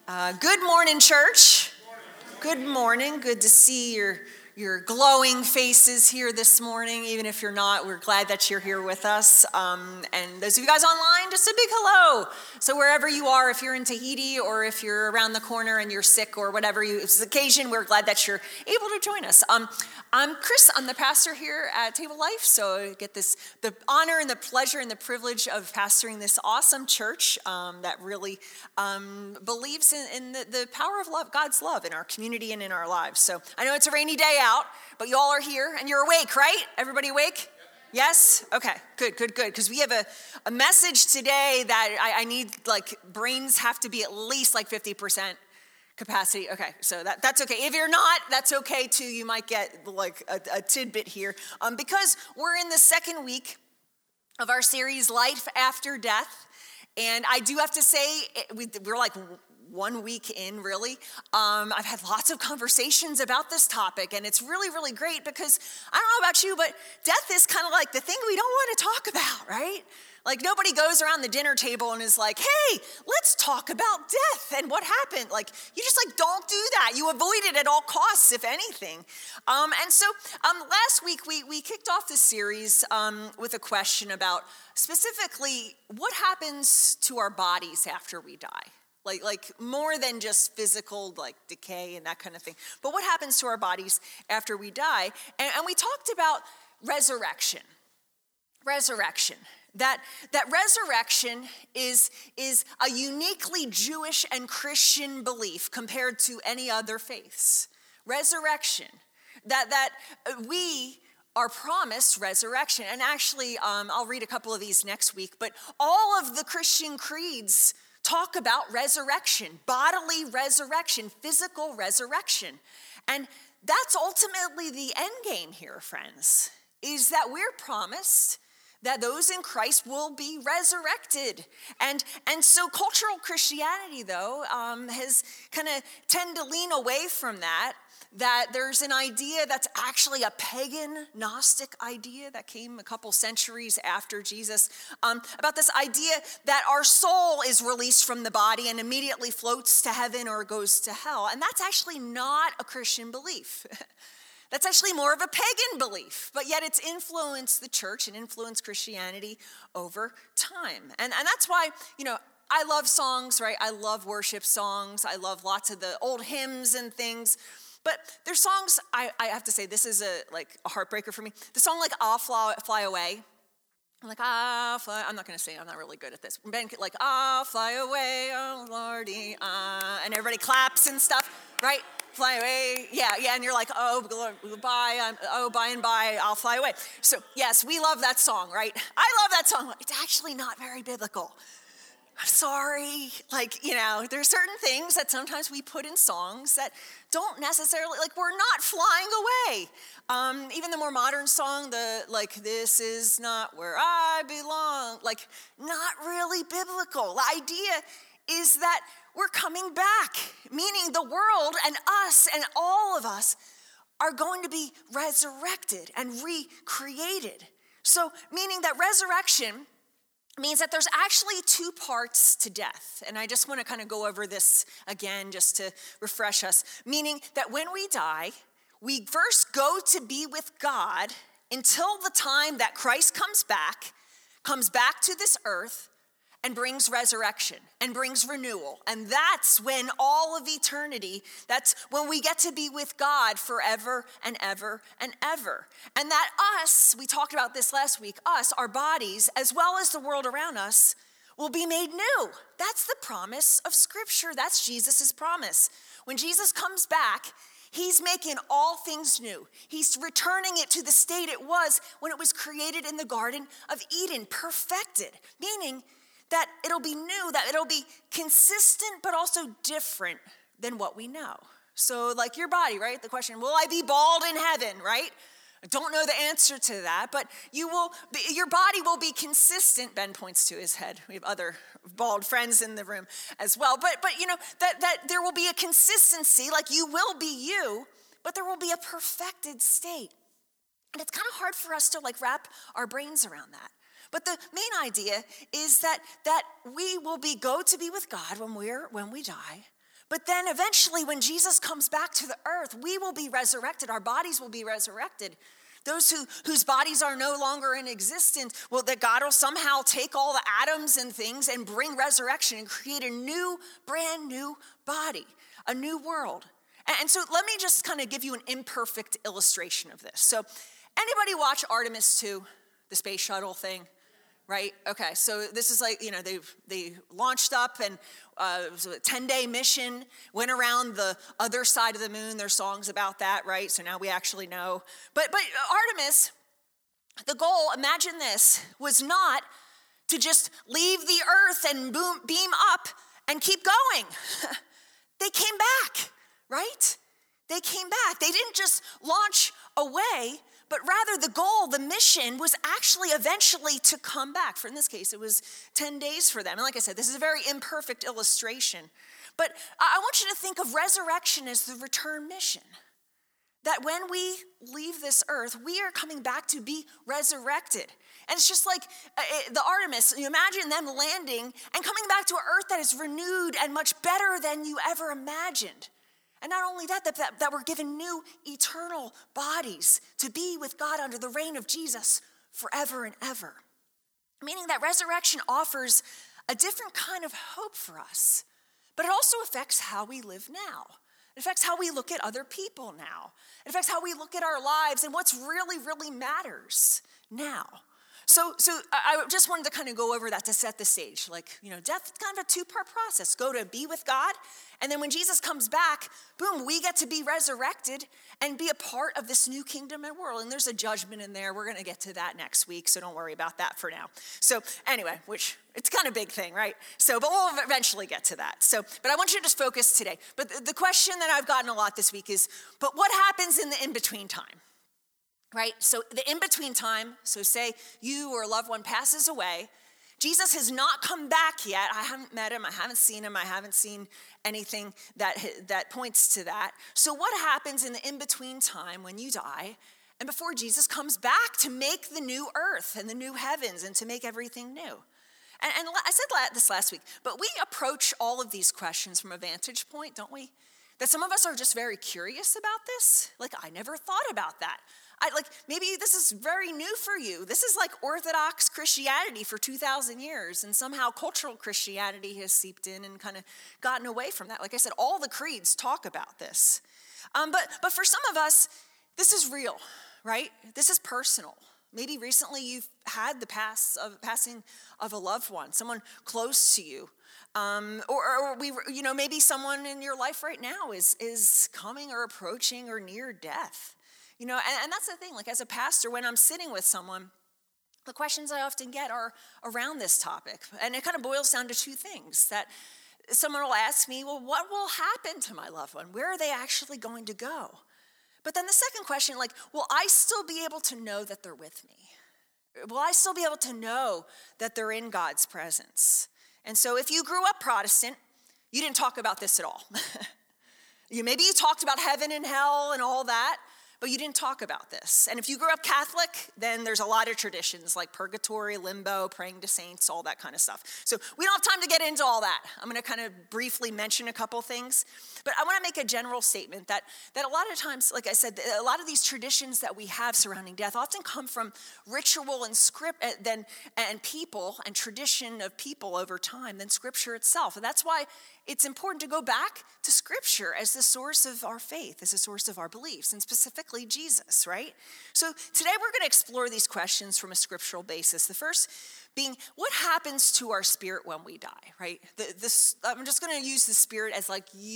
Good morning, church. Good morning. Good to see your glowing faces here this morning. Even if you're not, we're glad that you're here with us. And those of you guys online, just a big hello. So wherever you are, if you're in Tahiti or if you're around the corner and you're sick or whatever it's the occasion, we're glad that you're able to join us. I'm Chris. I'm the pastor here at Table Life. So I get the honor and the pleasure and the privilege of pastoring this awesome church that really believes in the power of love, God's love in our community and in our lives. So I know it's a rainy day out, but you all are here and you're awake, right? Everybody awake? Yes? Okay, good. Because we have a message today that I need, brains have to be at least 50% capacity. Okay, so that's okay. If you're not, that's okay too. You might get a tidbit here. Because we're in the second week of our series, Life After Death. And I do have to say, we're 1 week in, really. I've had lots of conversations about this topic, and it's really, really great because I don't know about you, but death is kind of like the thing we don't want to talk about, right? Nobody goes around the dinner table and is like, hey, let's talk about death and what happened. You just don't do that. You avoid it at all costs, if anything. And so last week we kicked off this series with a question about specifically what happens to our bodies after we die. More than just physical, decay and that kind of thing. But what happens to our bodies after we die? And we talked about resurrection. Resurrection. That resurrection is a uniquely Jewish and Christian belief compared to any other faiths. Resurrection. That we are promised resurrection. And actually, I'll read a couple of these next week. But all of the Christian creeds talk about resurrection, bodily resurrection, physical resurrection. And that's ultimately the end game here, friends, is that we're promised that those in Christ will be resurrected. And so cultural Christianity, though, has kind of tend to lean away from that there's an idea that's actually a pagan Gnostic idea that came a couple centuries after Jesus, about this idea that our soul is released from the body and immediately floats to heaven or goes to hell. And that's actually not a Christian belief. That's actually more of a pagan belief, but yet it's influenced the church and influenced Christianity over time. And that's why, I love songs, right? I love worship songs. I love lots of the old hymns and things. But there's songs, I have to say, this is a heartbreaker for me. The song I'll Fly Away. I'm I'll fly. I'm not going to sing. I'm not really good at this. Ben, I'll fly away, oh Lordy, and everybody claps and stuff, right? Fly away, yeah, and you're oh, goodbye, by and by, I'll fly away. So yes, we love that song, right? I love that song. It's actually not very biblical. I'm sorry, there's certain things that sometimes we put in songs that don't necessarily, we're not flying away. Even the more modern song, this is not where I belong, not really biblical. The idea is that we're coming back, meaning the world and us and all of us are going to be resurrected and recreated. So, meaning that resurrection means that there's actually two parts to death. And I just want to kind of go over this again just to refresh us. Meaning that when we die, we first go to be with God until the time that Christ comes back to this earth and brings resurrection and brings renewal. And that's when all of eternity, that's when we get to be with God forever and ever and ever. And that us, we talked about this last week, us, our bodies, as well as the world around us, will be made new. That's the promise of Scripture. That's Jesus' promise. When Jesus comes back, he's making all things new. He's returning it to the state it was when it was created in the Garden of Eden, perfected, meaning that it'll be new, that it'll be consistent, but also different than what we know. So your body, right? The question, will I be bald in heaven, right? I don't know the answer to that, but your body will be consistent. Ben points to his head. We have other bald friends in the room as well. But that there will be a consistency, you will be you, but there will be a perfected state. And it's kind of hard for us to wrap our brains around that. But the main idea is that we will go to be with God when we die, But then eventually when Jesus comes back to the earth, we will be resurrected. Our bodies will be resurrected. Those whose bodies are no longer in existence, well, that God will somehow take all the atoms and things and bring resurrection and create a new, brand new body, a new world. And so let me just kind of give you an imperfect illustration of this. So anybody watch Artemis 2, the space shuttle thing? Right? Okay, so this is like, they launched up and it was a 10-day mission, went around the other side of the moon. There's songs about that, right? So now we actually know. But Artemis, the goal, imagine this, was not to just leave the earth and beam up and keep going. They came back, right? They came back. They didn't just launch away, but rather the goal, the mission was actually eventually to come back. For in this case, it was 10 days for them. And like I said, this is a very imperfect illustration. But I want you to think of resurrection as the return mission. That when we leave this earth, we are coming back to be resurrected. And it's just like the Artemis, you imagine them landing and coming back to an earth that is renewed and much better than you ever imagined. And not only that we're given new eternal bodies to be with God under the reign of Jesus forever and ever. Meaning that resurrection offers a different kind of hope for us, but it also affects how we live now. It affects how we look at other people now. It affects how we look at our lives and what's really, really matters now. So I just wanted to kind of go over that to set the stage. Death is kind of a two-part process. Go to be with God, and then when Jesus comes back, boom, we get to be resurrected and be a part of this new kingdom and world. And there's a judgment in there. We're going to get to that next week, so don't worry about that for now. So anyway, which it's kind of a big thing, right? But we'll eventually get to that. But I want you to just focus today. But the question that I've gotten a lot this week is, but what happens in the in-between time? Right? So the in-between time, so say you or a loved one passes away, Jesus has not come back yet. I haven't met him. I haven't seen him. I haven't seen anything that points to that. So what happens in the in-between time when you die and before Jesus comes back to make the new earth and the new heavens and to make everything new? And I said this last week, but we approach all of these questions from a vantage point, don't we? That some of us are just very curious about this. I never thought about that. Maybe this is very new for you. This is like Orthodox Christianity for 2,000 years, and somehow cultural Christianity has seeped in and kind of gotten away from that. Like I said, all the creeds talk about this. But for some of us, this is real, right? This is personal. Maybe recently you've had the passing of a loved one, someone close to you. Or maybe someone in your life right now is coming or approaching or near death. And that's the thing, as a pastor, when I'm sitting with someone, the questions I often get are around this topic. And it kind of boils down to two things. That someone will ask me, well, what will happen to my loved one? Where are they actually going to go? But then the second question, will I still be able to know that they're with me? Will I still be able to know that they're in God's presence? And so if you grew up Protestant, you didn't talk about this at all. Maybe you talked about heaven and hell and all that, but you didn't talk about this. And if you grew up Catholic, then there's a lot of traditions like purgatory, limbo, praying to saints, all that kind of stuff. So we don't have time to get into all that. I'm going to kind of briefly mention a couple things. But I want to make a general statement that a lot of times, like I said, a lot of these traditions that we have surrounding death often come from ritual and script and people and tradition of people over time than Scripture itself. And that's why it's important to go back to Scripture as the source of our faith, as the source of our beliefs, and specifically Jesus, right? So today we're going to explore these questions from a scriptural basis. The first being, what happens to our spirit when we die, right? I'm just going to use the spirit as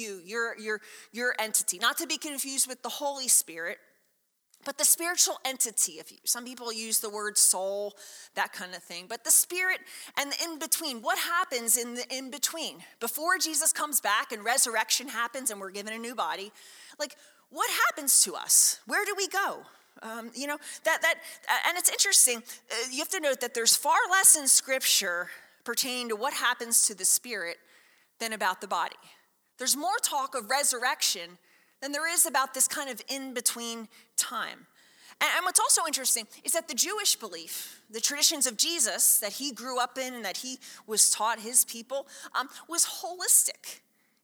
your entity, not to be confused with the Holy Spirit, but the spiritual entity of you. Some people use the word soul, that kind of thing. But the spirit and the in-between, what happens in the in-between? Before Jesus comes back and resurrection happens and we're given a new body, what happens to us? Where do we go? And it's interesting. You have to note that there's far less in Scripture pertaining to what happens to the spirit than about the body. There's more talk of resurrection than there is about this kind of in-between time. And what's also interesting is that the Jewish belief, the traditions of Jesus that he grew up in and that he was taught his people, was holistic.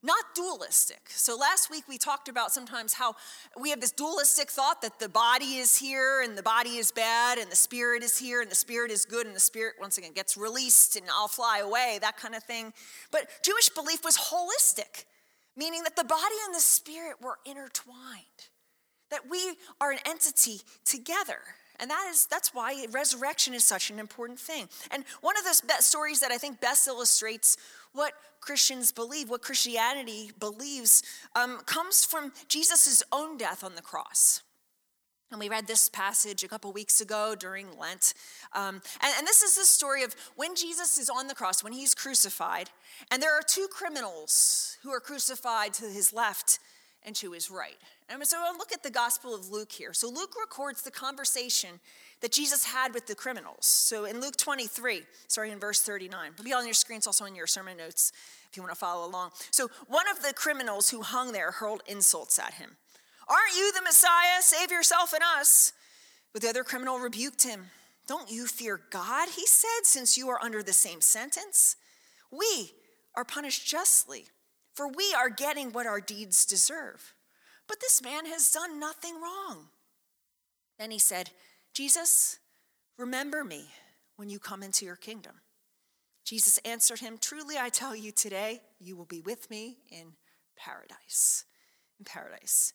not dualistic. So last week we talked about sometimes how we have this dualistic thought that the body is here and the body is bad and the spirit is here and the spirit is good and the spirit once again gets released and I'll fly away, that kind of thing. But Jewish belief was holistic, meaning that the body and the spirit were intertwined, that we are an entity together. And that's why resurrection is such an important thing. And one of the stories that I think best illustrates what Christians believe, what Christianity believes, comes from Jesus' own death on the cross. And we read this passage a couple weeks ago during Lent. And this is the story of when Jesus is on the cross, when he's crucified, and there are two criminals who are crucified to his left and to his right. And so I'll look at the Gospel of Luke here. So Luke records the conversation that Jesus had with the criminals. So in Luke 23, starting in verse 39, it'll be on your screens, also in your sermon notes if you want to follow along. So one of the criminals who hung there hurled insults at him. "Aren't you the Messiah? Save yourself and us." But the other criminal rebuked him. "Don't you fear God," he said, "since you are under the same sentence? We are punished justly, for we are getting what our deeds deserve. But this man has done nothing wrong." Then he said, "Jesus, remember me when you come into your kingdom." Jesus answered him, "Truly I tell you, today you will be with me in paradise." In paradise.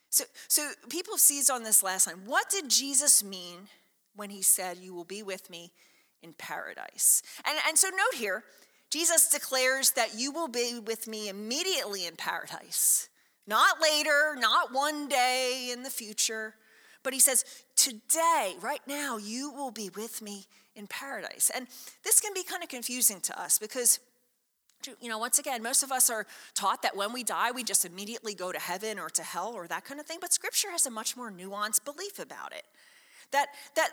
So people seized on this last line. What did Jesus mean when he said, "You will be with me in paradise"? And so note here, Jesus declares that you will be with me immediately in paradise. Not later, not one day in the future, but he says, today, right now, you will be with me in paradise. And this can be kind of confusing to us because, once again, most of us are taught that when we die, we just immediately go to heaven or to hell or that kind of thing. But Scripture has a much more nuanced belief about it. That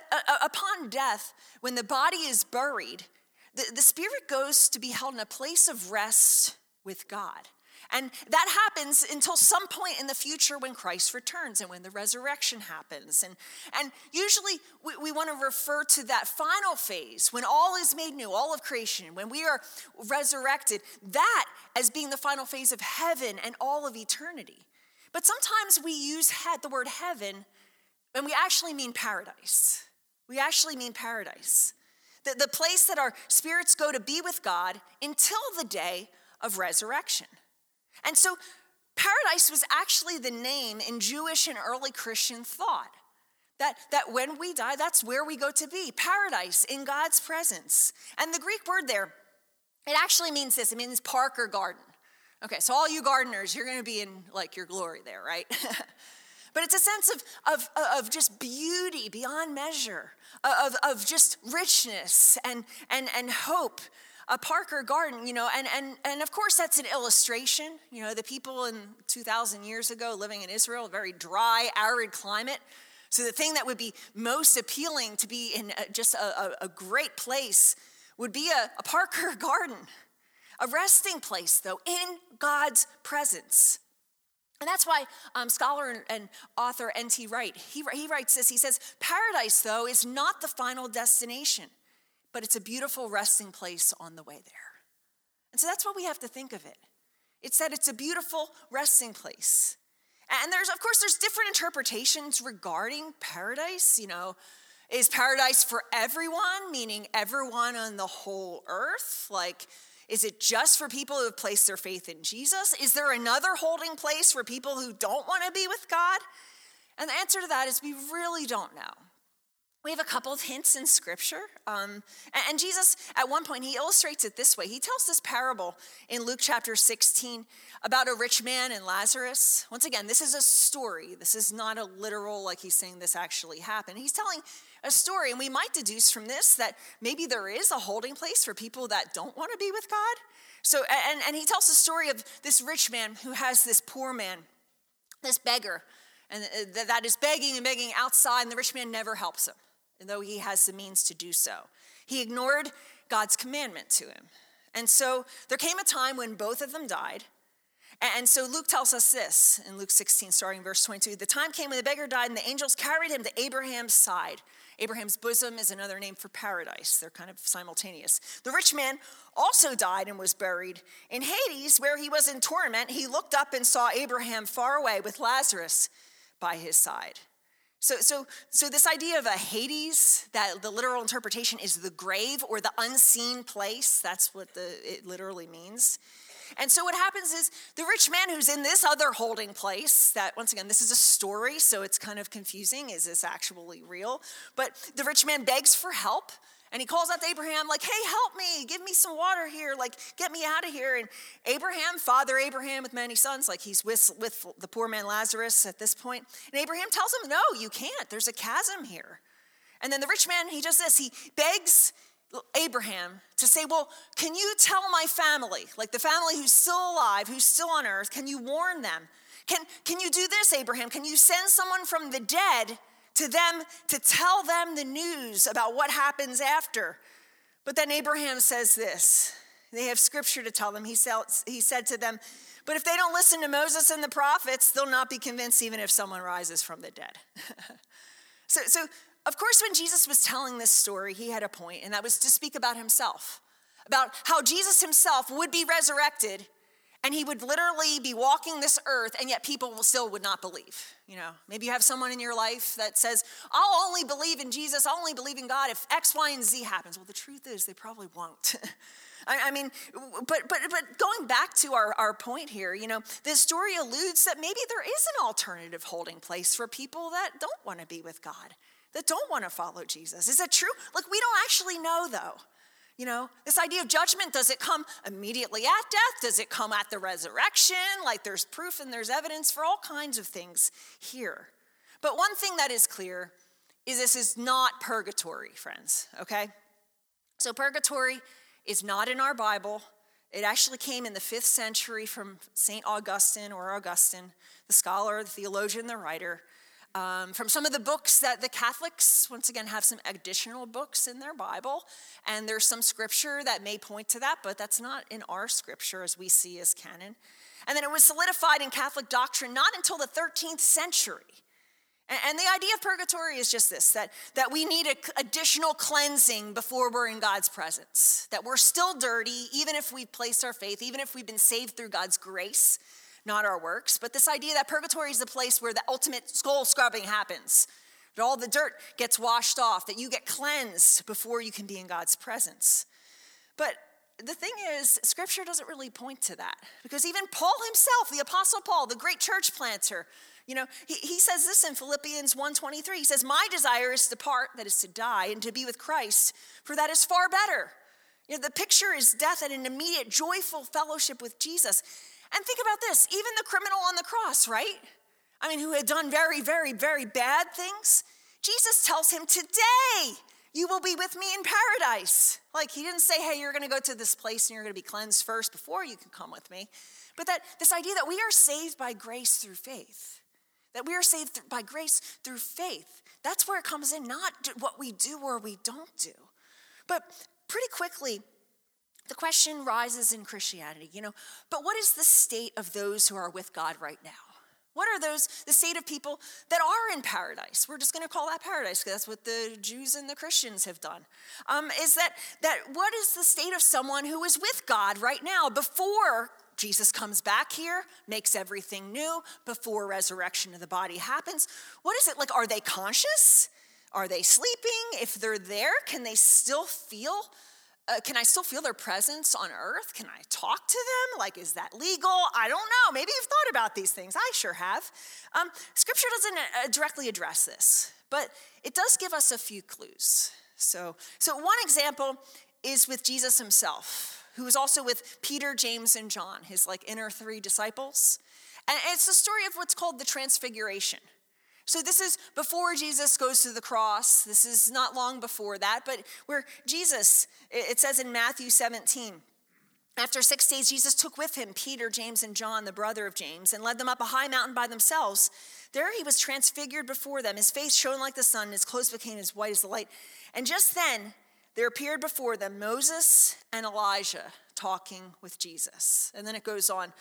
upon death, when the body is buried, the spirit goes to be held in a place of rest with God. And that happens until some point in the future when Christ returns and when the resurrection happens. And usually we want to refer to that final phase when all is made new, all of creation, when we are resurrected, that as being the final phase of heaven and all of eternity. But sometimes we use the word heaven and we actually mean paradise. We actually mean paradise. The place that our spirits go to be with God until the day of resurrection. And so paradise was actually the name in Jewish and early Christian thought. That when we die, that's where we go to be. Paradise, in God's presence. And the Greek word there, it actually means this. It means park or garden. Okay, so all you gardeners, you're going to be in like your glory there, right? But it's a sense of just beauty beyond measure, of just richness and hope. A park or garden, and of course that's an illustration. The people in 2,000 years ago living in Israel, a very dry, arid climate. So the thing that would be most appealing to be in just a great place would be a park or a garden. A resting place, though, in God's presence. And that's why scholar and author N.T. Wright, he writes this. He says, paradise, though, is not the final destination, but it's a beautiful resting place on the way there. And so that's what we have to think of it. It's that it's a beautiful resting place. And there's different interpretations regarding paradise. Is paradise for everyone, meaning everyone on the whole earth? Like, is it just for people who have placed their faith in Jesus? Is there another holding place for people who don't want to be with God? And the answer to that is we really don't know. We have a couple of hints in Scripture. And Jesus, at one point, he illustrates it this way. He tells this parable in Luke chapter 16 about a rich man and Lazarus. Once again, this is a story. This is not a literal, like he's saying this actually happened. He's telling a story, and we might deduce from this that maybe there is a holding place for people that don't want to be with God. So, and he tells the story of this rich man who has this poor man, this beggar, and that is begging and begging outside, and the rich man never helps him, though he has the means to do so. He ignored God's commandment to him. And so there came a time when both of them died, And so Luke tells us this in Luke 16, starting verse 22. The time came when the beggar died and the angels carried him to Abraham's side. Abraham's bosom is another name for paradise. They're kind of simultaneous. The rich man also died and was buried. In Hades, where he was in torment, he looked up and saw Abraham far away with Lazarus by his side. So this idea of a Hades, that the literal interpretation is the grave or the unseen place. That's what it literally means. And so what happens is the rich man who's in this other holding place, that once again, this is a story, so it's kind of confusing. Is this actually real? But the rich man begs for help, and he calls out to Abraham, like, hey, help me, give me some water here, like, get me out of here. And Abraham, Father Abraham with many sons, like he's with the poor man Lazarus at this point. And Abraham tells him, no, you can't. There's a chasm here. And then the rich man, he does this. He begs Abraham to say, well, can you tell my family, like the family who's still alive, who's still on earth, can you warn them? Can you do this, Abraham? Can you send someone from the dead to them to tell them the news about what happens after? But then Abraham says this. They have scripture to tell them. He said to them, but if they don't listen to Moses and the prophets, they'll not be convinced even if someone rises from the dead. So of course, when Jesus was telling this story, he had a point, and that was to speak about himself, about how Jesus himself would be resurrected, and he would literally be walking this earth, and yet people still would not believe. You know, maybe you have someone in your life that says, I'll only believe in Jesus, I'll only believe in God if X, Y, and Z happens. Well, the truth is they probably won't. I mean, but going back to our point here, you know, this story alludes that maybe there is an alternative holding place for people that don't want to be with God, that don't want to follow Jesus. Is that true? Like, we don't actually know, though. You know, this idea of judgment, does it come immediately at death? Does it come at the resurrection? Like, there's proof and there's evidence for all kinds of things here. But one thing that is clear is this is not purgatory, friends, okay? So purgatory is not in our Bible. It actually came in the 5th century from St. Augustine, the scholar, the theologian, the writer. From some of the books that the Catholics, once again, have some additional books in their Bible, and there's some scripture that may point to that, but that's not in our scripture as we see as canon. And then it was solidified in Catholic doctrine not until the 13th century. And the idea of purgatory is just this, that we need additional cleansing before we're in God's presence, that we're still dirty, even if we've placed our faith, even if we've been saved through God's grace, not our works. But this idea that purgatory is the place where the ultimate soul scrubbing happens, that all the dirt gets washed off, that you get cleansed before you can be in God's presence. But the thing is, scripture doesn't really point to that, because even Paul himself, the Apostle Paul, the great church planter, you know, he says this in Philippians 1:23. He says, my desire is to depart, that is to die, and to be with Christ, for that is far better. You know, the picture is death and an immediate joyful fellowship with Jesus. And think about this, even the criminal on the cross, right? I mean, who had done very, very, very bad things. Jesus tells him, today you will be with me in paradise. Like, he didn't say, hey, you're going to go to this place and you're going to be cleansed first before you can come with me. But that this idea that we are saved by grace through faith, that we are saved by grace through faith, that's where it comes in, not what we do or we don't do. But pretty quickly, the question rises in Christianity, you know, but what is the state of those who are with God right now? What are the state of people that are in paradise? We're just going to call that paradise because that's what the Jews and the Christians have done. Is that what is the state of someone who is with God right now before Jesus comes back here, makes everything new, before resurrection of the body happens? What is it like? Are they conscious? Are they sleeping? If they're there, can they still feel? Can I still feel their presence on earth? Can I talk to them? Like, is that legal? I don't know. Maybe you've thought about these things. I sure have. Scripture doesn't directly address this, but it does give us a few clues. So one example is with Jesus himself, who was also with Peter, James, and John, his like inner 3 disciples. And it's the story of what's called the Transfiguration. So this is before Jesus goes to the cross. This is not long before that, but where Jesus, it says in Matthew 17, after 6 days, Jesus took with him Peter, James, and John, the brother of James, and led them up a high mountain by themselves. There he was transfigured before them. His face shone like the sun, and his clothes became as white as the light. And just then, there appeared before them Moses and Elijah talking with Jesus. And then it goes on.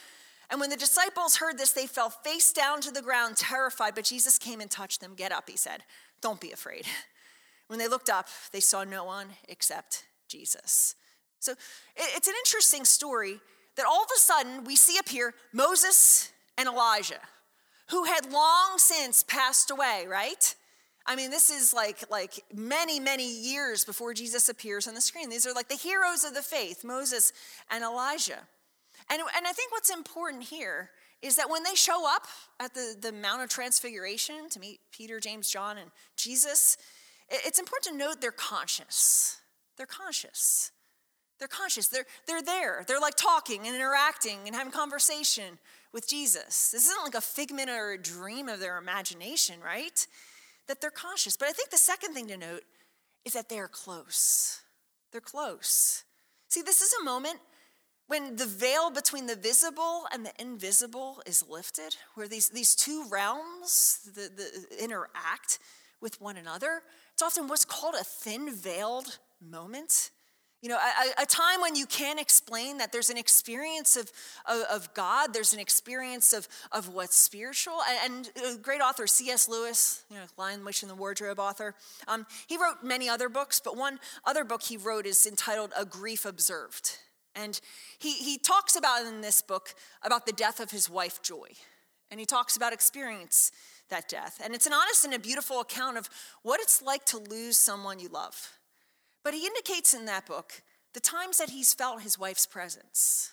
And when the disciples heard this, they fell face down to the ground, terrified. But Jesus came and touched them. Get up, he said. Don't be afraid. When they looked up, they saw no one except Jesus. So it's an interesting story that all of a sudden we see appear Moses and Elijah, who had long since passed away, right? I mean, this is like many, many years before Jesus appears on the screen. These are like the heroes of the faith, Moses and Elijah. And I think what's important here is that when they show up at the Mount of Transfiguration to meet Peter, James, John, and Jesus, it's important to note they're conscious. They're conscious. They're conscious. They're there. They're like talking and interacting and having conversation with Jesus. This isn't like a figment or a dream of their imagination, right? That they're conscious. But I think the second thing to note is that they're close. They're close. See, this is a moment when the veil between the visible and the invisible is lifted, where these two realms interact with one another. It's often what's called a thin-veiled moment. You know, a time when you can't explain that there's an experience of God, there's an experience of what's spiritual. And a great author, C.S. Lewis, Lion, Witch, and the Wardrobe author, he wrote many other books, but one other book he wrote is entitled A Grief Observed. And he talks about in this book about the death of his wife, Joy. And he talks about experience that death. And it's an honest and a beautiful account of what it's like to lose someone you love. But he indicates in that book the times that he's felt his wife's presence,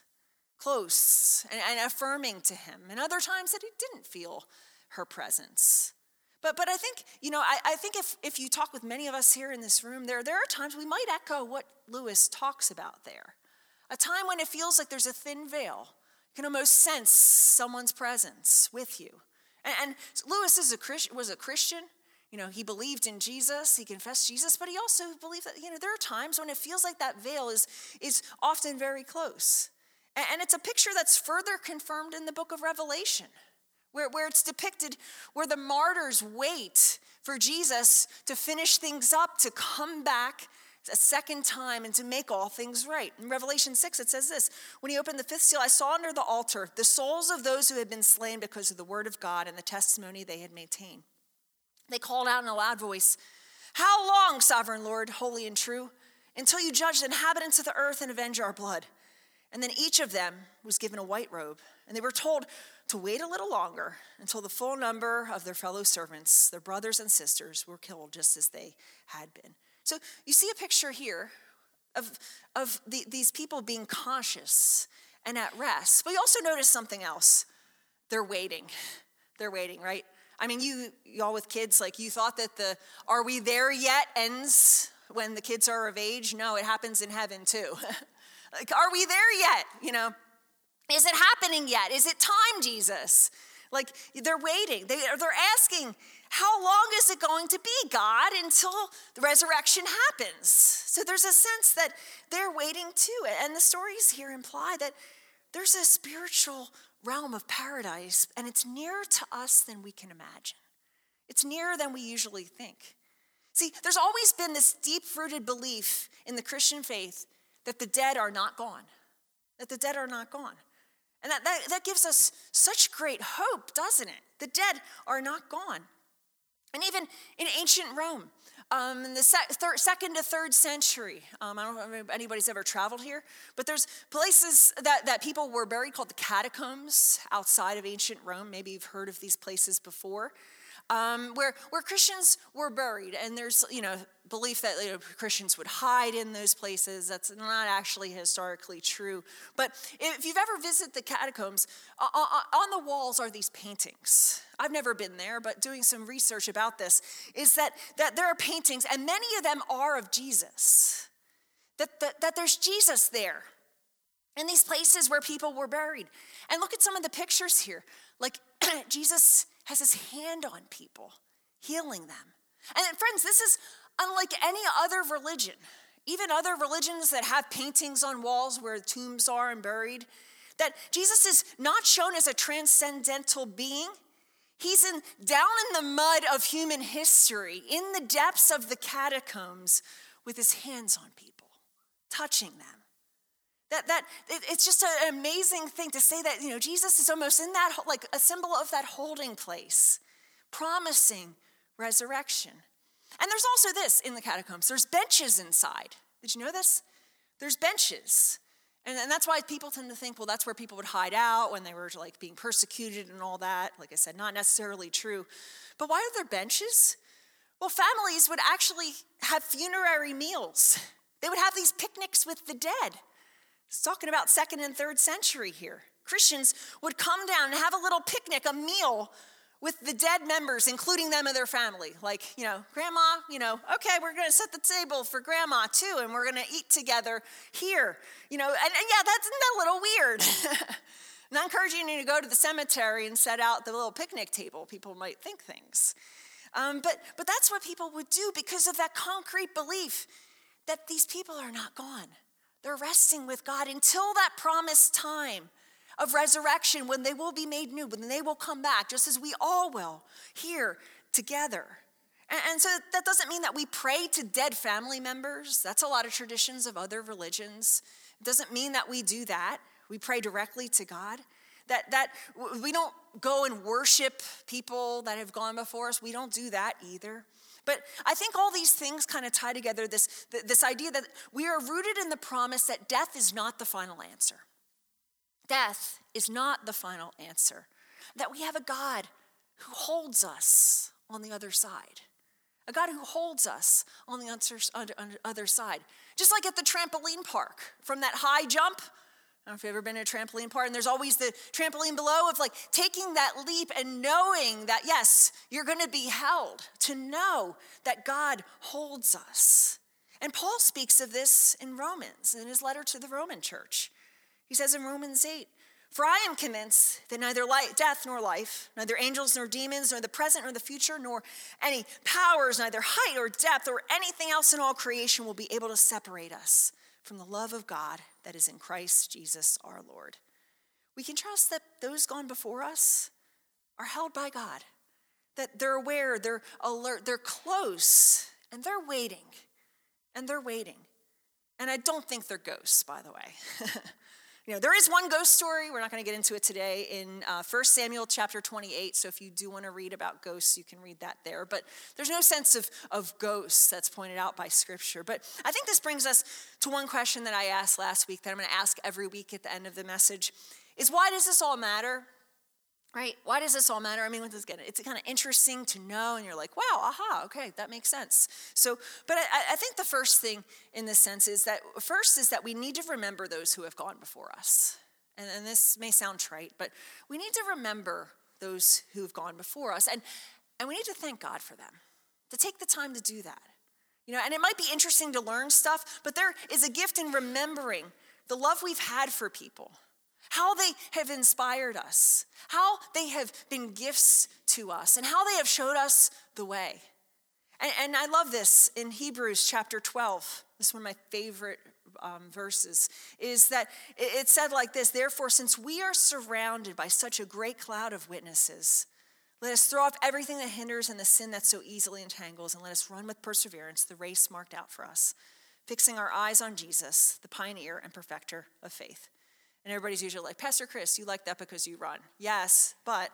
close and affirming to him, and other times that he didn't feel her presence. But I think, I think if you talk with many of us here in this room, there are times we might echo what Lewis talks about there. A time when it feels like there's a thin veil. You can almost sense someone's presence with you. And Lewis was a Christian. He believed in Jesus, he confessed Jesus, but he also believed that, there are times when it feels like that veil is often very close. And it's a picture that's further confirmed in the book of Revelation, where it's depicted where the martyrs wait for Jesus to finish things up, to come back a second time and to make all things right. In Revelation 6, it says this: when he opened the fifth seal, I saw under the altar the souls of those who had been slain because of the word of God and the testimony they had maintained. They called out in a loud voice, "How long, sovereign Lord, holy and true, until you judge the inhabitants of the earth and avenge our blood?" And then each of them was given a white robe, and they were told to wait a little longer until the full number of their fellow servants, their brothers and sisters, were killed just as they had been. So you see a picture here of these people being conscious and at rest. But you also notice something else. They're waiting. They're waiting, right? I mean, y'all with kids, you thought that the "are we there yet" ends when the kids are of age. No, it happens in heaven too. Are we there yet? Is it happening yet? Is it time, Jesus? They're waiting. They're asking, how long is it going to be, God, until the resurrection happens? So there's a sense that they're waiting too. And the stories here imply that there's a spiritual realm of paradise, and it's nearer to us than we can imagine. It's nearer than we usually think. See, there's always been this deep-rooted belief in the Christian faith that the dead are not gone, that the dead are not gone. And that gives us such great hope, doesn't it? The dead are not gone. And even in ancient Rome, in the second to third century, I don't know if anybody's ever traveled here, but there's places that people were buried called the catacombs outside of ancient Rome. Maybe you've heard of these places before, where Christians were buried. And there's, belief that Christians would hide in those places. That's not actually historically true. But if you've ever visited the catacombs, on the walls are these paintings. I've never been there, but doing some research about this is that there are paintings, and many of them are of Jesus. That there's Jesus there in these places where people were buried. And look at some of the pictures here. Jesus has his hand on people, healing them. And friends, this is unlike any other religion. Even other religions that have paintings on walls where tombs are and buried, that Jesus is not shown as a transcendental being. He's down in the mud of human history, in the depths of the catacombs, with his hands on people, touching them. It's just an amazing thing to say that, Jesus is almost in that, like a symbol of that holding place, promising resurrection. And there's also this in the catacombs. There's benches inside. Did you know this? There's benches. And that's why people tend to think, well, that's where people would hide out when they were like being persecuted and all that. Like I said, not necessarily true. But why are there benches? Well, families would actually have funerary meals. They would have these picnics with the dead. It's talking about 2nd and 3rd century here. Christians would come down and have a little picnic, a meal with the dead members, including them and their family. Like, grandma, okay, we're going to set the table for grandma too, and we're going to eat together here. And yeah, isn't that a little weird? I'm not encouraging you to go to the cemetery and set out the little picnic table. People might think things. But that's what people would do because of that concrete belief that these people are not gone. They're resting with God until that promised time of resurrection when they will be made new, when they will come back, just as we all will here together. And so that doesn't mean that we pray to dead family members. That's a lot of traditions of other religions. It doesn't mean that we do that. We pray directly to God. That we don't go and worship people that have gone before us. We don't do that either. But I think all these things kind of tie together this idea that we are rooted in the promise that death is not the final answer. Death is not the final answer. That we have a God who holds us on the other side. A God who holds us on the other side. Just like at the trampoline park, from that high jump. I don't know if you've ever been to a trampoline park, and there's always the trampoline below of like taking that leap and knowing that, yes, you're going to be held. To know that God holds us. And Paul speaks of this in Romans, in his letter to the Roman church. He says in Romans 8, "For I am convinced that neither death nor life, neither angels nor demons, nor the present nor the future, nor any powers, neither height or depth or anything else in all creation will be able to separate us from the love of God that is in Christ Jesus our Lord." We can trust that those gone before us are held by God, that they're aware, they're alert, they're close, and they're waiting. And they're waiting. And I don't think they're ghosts, by the way. There is one ghost story. We're not going to get into it today in 1 Samuel chapter 28. So if you do want to read about ghosts, you can read that there. But there's no sense of ghosts that's pointed out by Scripture. But I think this brings us to one question that I asked last week that I'm going to ask every week at the end of the message is, why does this all matter? Right? Why does this all matter? I mean, it's kind of interesting to know, and you're like, wow, aha, okay, that makes sense. So, but I think the first thing in this sense is that we need to remember those who have gone before us. And this may sound trite, but we need to remember those who have gone before us, and we need to thank God for them, to take the time to do that. And it might be interesting to learn stuff, but there is a gift in remembering the love we've had for people, how they have inspired us, how they have been gifts to us, and how they have showed us the way. And I love this in Hebrews chapter 12. This is one of my favorite verses, is that it said like this: "Therefore, since we are surrounded by such a great cloud of witnesses, let us throw off everything that hinders and the sin that so easily entangles, and let us run with perseverance the race marked out for us, fixing our eyes on Jesus, the pioneer and perfecter of faith." And everybody's usually like, "Pastor Chris, you like that because you run." Yes, but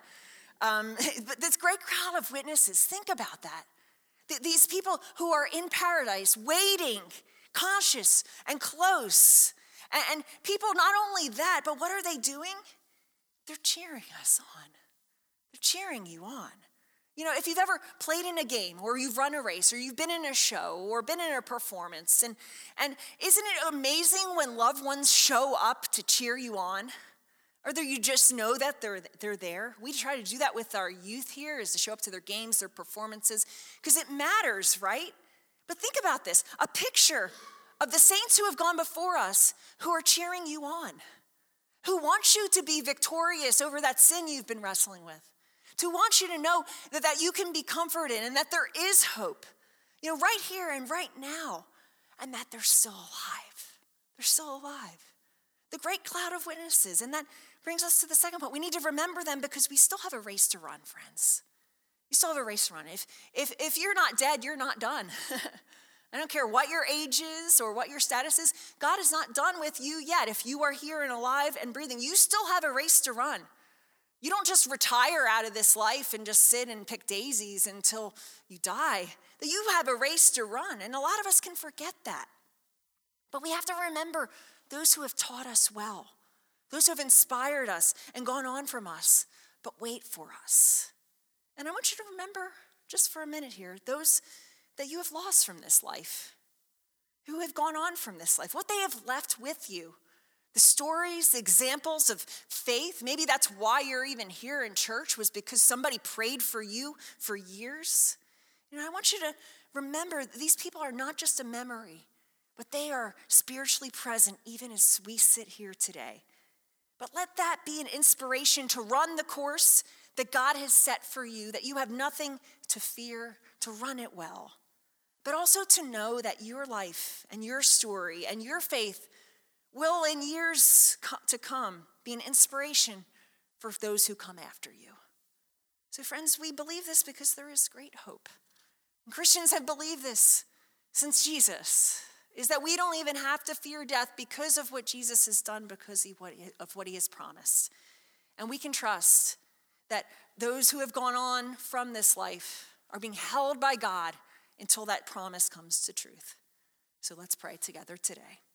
this great crowd of witnesses, think about that. These people who are in paradise, waiting, conscious and close. And people, not only that, but what are they doing? They're cheering us on. They're cheering you on. If you've ever played in a game, or you've run a race, or you've been in a show, or been in a performance, and isn't it amazing when loved ones show up to cheer you on? Or that you just know that they're there? We try to do that with our youth here, is to show up to their games, their performances, because it matters, right? But think about this, a picture of the saints who have gone before us, who are cheering you on, who want you to be victorious over that sin you've been wrestling with, to want you to know that you can be comforted and that there is hope, right here and right now, and that they're still alive. They're still alive. The great cloud of witnesses. And that brings us to the second point. We need to remember them because we still have a race to run, friends. You still have a race to run. If you're not dead, you're not done. I don't care what your age is or what your status is. God is not done with you yet. If you are here and alive and breathing, you still have a race to run. You don't just retire out of this life and just sit and pick daisies until you die. That you have a race to run, and a lot of us can forget that. But we have to remember those who have taught us well, those who have inspired us and gone on from us, but wait for us. And I want you to remember, just for a minute here, those that you have lost from this life, who have gone on from this life, what they have left with you. The stories, the examples of faith, maybe that's why you're even here in church, was because somebody prayed for you for years. I want you to remember these people are not just a memory, but they are spiritually present even as we sit here today. But let that be an inspiration to run the course that God has set for you, that you have nothing to fear, to run it well. But also to know that your life and your story and your faith will in years to come be an inspiration for those who come after you. So friends, we believe this because there is great hope. And Christians have believed this since Jesus, is that we don't even have to fear death because of what Jesus has done, because of what he has promised. And we can trust that those who have gone on from this life are being held by God until that promise comes to truth. So let's pray together today.